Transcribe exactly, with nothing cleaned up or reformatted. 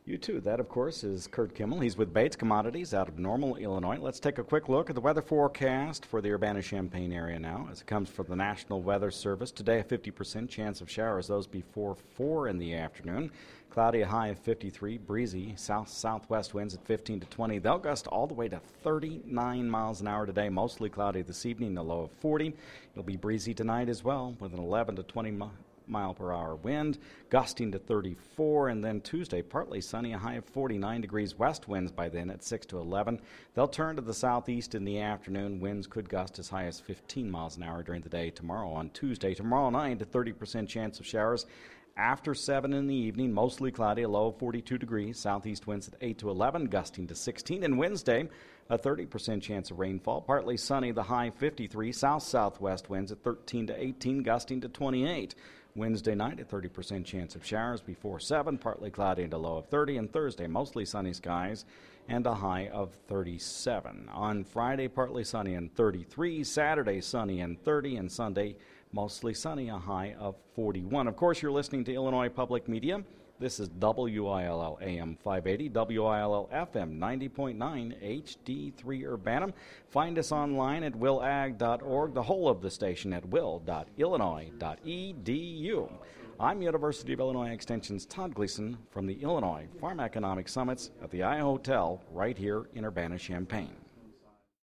You too. That, of course, is Kurt Kimmel. He's with Bates Commodities out of Normal, Illinois. Let's take a quick look at the weather forecast for the Urbana-Champaign area now as it comes from the National Weather Service. Today, a fifty percent chance of showers, those before four in the afternoon. Cloudy, a high of fifty-three. Breezy, south-southwest winds at fifteen to twenty. They'll gust all the way to thirty-nine miles an hour today. Mostly cloudy this evening, a low of forty. It'll be breezy tonight as well with an eleven to twenty mile mile per hour wind, gusting to thirty-four, and then Tuesday, partly sunny, a high of forty-nine degrees. West winds by then at six to eleven. They'll turn to the southeast in the afternoon. Winds could gust as high as fifteen miles an hour during the day tomorrow on Tuesday. Tomorrow night, a thirty percent chance of showers. After seven in the evening, mostly cloudy, a low of forty-two degrees. Southeast winds at eight to eleven, gusting to sixteen. And Wednesday, a thirty percent chance of rainfall. Partly sunny, the high fifty-three. South-southwest winds at thirteen to eighteen, gusting to twenty-eight. Wednesday night, a thirty percent chance of showers before seven, partly cloudy and a low of thirty. And Thursday, mostly sunny skies and a high of thirty-seven. On Friday, partly sunny and thirty-three. Saturday, sunny and thirty. And Sunday, mostly sunny, a high of forty-one. Of course, you're listening to Illinois Public Media. This is W I L L A M five eighty, W I L L F M ninety point nine, H D three Urbana. Find us online at will ag dot org, the whole of the station at will dot illinois dot e d u. I'm University of Illinois Extension's Todd Gleason from the Illinois Farm Economic Summits at the I Hotel right here in Urbana-Champaign.